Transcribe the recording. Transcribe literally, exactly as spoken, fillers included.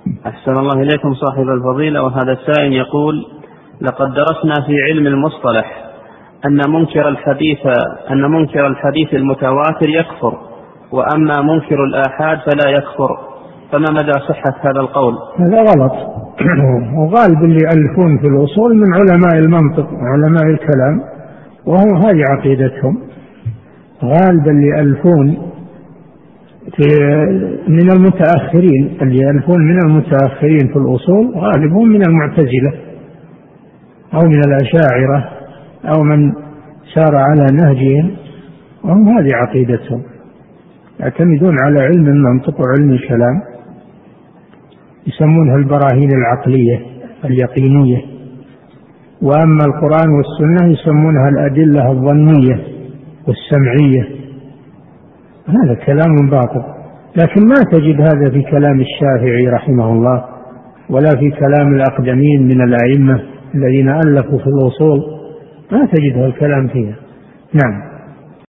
أحسن الله إليكم صاحب الفضيلة. وهذا السائل يقول: لقد درسنا في علم المصطلح أن منكر الحديث أن منكر الحديث المتواتر يكفر، وأما منكر الآحاد فلا يكفر، فما مدى صحة هذا القول؟ هذا غلط. وغالب اللي يألفون في الأصول من علماء المنطق وعلماء الكلام، وهم هذه عقيدتهم. غالب اللي يألفون في من المتأخرين اللي يألفون من المتأخرين في الأصول غالبهم من المعتزلة أو من الأشاعرة أو من سار على نهجهم، وهم هذه عقيدتهم، يعتمدون على علم المنطق وعلم الكلام، يسمونها البراهين العقلية اليقينية. وأما القرآن والسنة يسمونها الأدلة الظنية والسمعية. هذا كلام باطل، لكن ما تجد هذا في كلام الشافعي رحمه الله ولا في كلام الأقدمين من الأئمة الذين ألفوا في الأصول، ما تجد هذا الكلام فيها. نعم.